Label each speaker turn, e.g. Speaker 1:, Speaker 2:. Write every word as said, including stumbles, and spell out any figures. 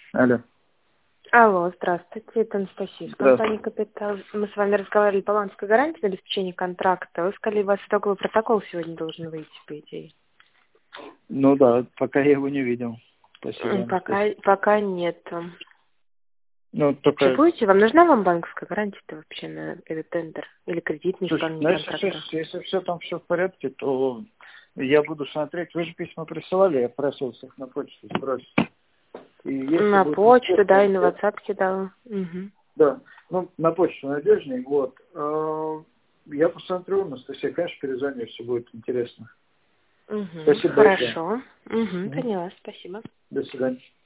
Speaker 1: Алло.
Speaker 2: Алло, здравствуйте, это Анастасия из компании
Speaker 1: Здравствуйте.
Speaker 2: «Капитал». Мы с вами разговаривали по банковской гарантии на обеспечение контракта. Вы сказали, у вас итоговый протокол сегодня должен выйти, по идее.
Speaker 1: Ну да, пока я его не видел. Спасибо,
Speaker 2: М, Пока,
Speaker 1: Анастасия.
Speaker 2: пока нет.
Speaker 1: Ну,
Speaker 2: Что
Speaker 1: только...
Speaker 2: будете? Вам нужна вам банковская гарантия вообще на этот тендер? Или кредитное
Speaker 1: Слушай,
Speaker 2: исполнение
Speaker 1: ну если,
Speaker 2: контракта?
Speaker 1: все- если все там все в порядке, то я буду смотреть. Вы же письма присылали, я просился их на почту сбросить. И если
Speaker 2: На
Speaker 1: будет
Speaker 2: почту, да,
Speaker 1: интересно,
Speaker 2: и на
Speaker 1: я...
Speaker 2: WhatsApp кидала. Угу.
Speaker 1: Да, ну, на почту надежнее, вот. Э, Я посмотрю, Анастасия, конечно, перезвоню, если будет интересно.
Speaker 2: Угу.
Speaker 1: Спасибо большое.
Speaker 2: Хорошо. Угу,
Speaker 1: Мгм.
Speaker 2: поняла, спасибо.
Speaker 1: До свидания.